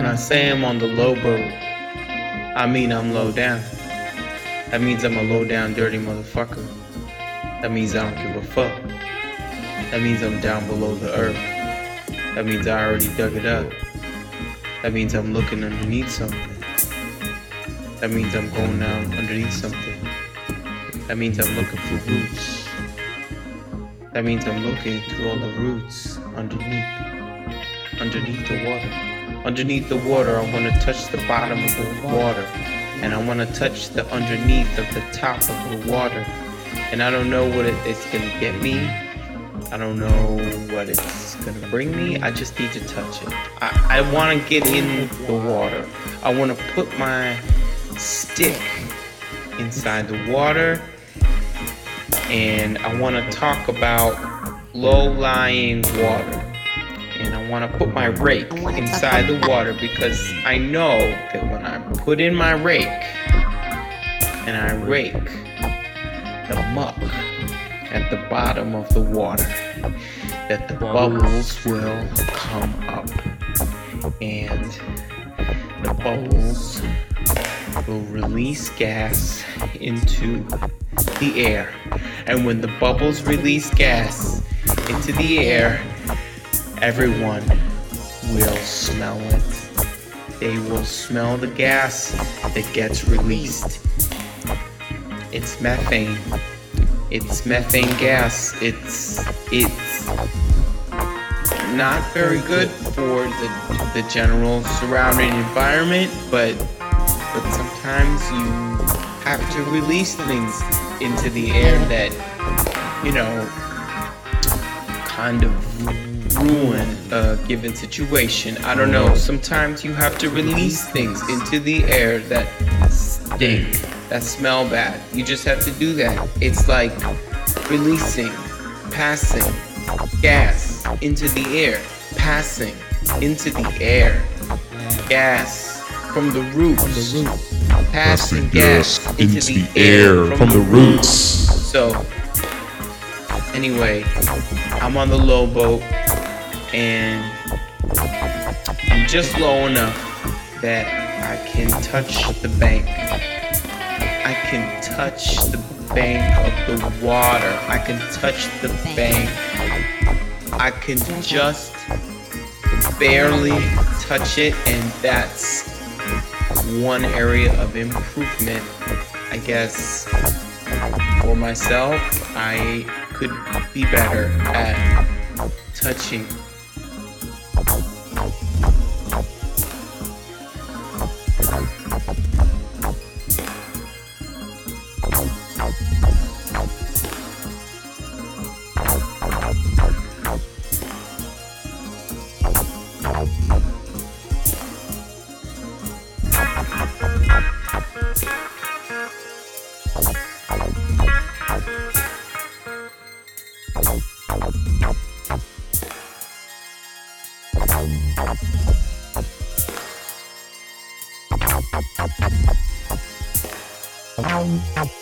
When I say I'm on the low boat, I mean I'm low down. That means I'm a low down dirty motherfucker. That means I don't give a fuck. That means I'm down below the earth. That means I already dug it up. That means I'm looking underneath something. That means I'm going down underneath something. That means I'm looking for roots. That means I'm looking through all the roots underneath the water. Underneath the water, I want to touch the bottom of the water. And I want to touch the underneath of the top of the water. And I don't know what it's going to get me. I don't know what it's going to bring me. I just need to touch it. I want to get in the water. I want to put my stick inside the water. And I want to talk about low-lying water. And I want to put my rake inside the water because I know that when I put in my rake and I rake the muck at the bottom of the water, that the bubbles will come up and the bubbles will release gas into the air. And when the bubbles release gas into the air, everyone will smell it. They will smell the gas that gets released. It's methane. It's methane gas. It's not very good for the general surrounding environment, but sometimes you have to release things into the air that, kind of ruin a given situation. I don't know. Sometimes you have to release things into the air that stink, that smell bad. You just have to do that. It's like releasing, passing gas into the air, passing into the air, gas from the roots, passing gas into the air from the roots. So anyway, I'm on the low boat and I'm just low enough that I can touch the bank. I can touch the bank of the water. I can touch the bank. I can just barely touch it, and that's one area of improvement, I guess. For myself, I could be better at touching. Wow.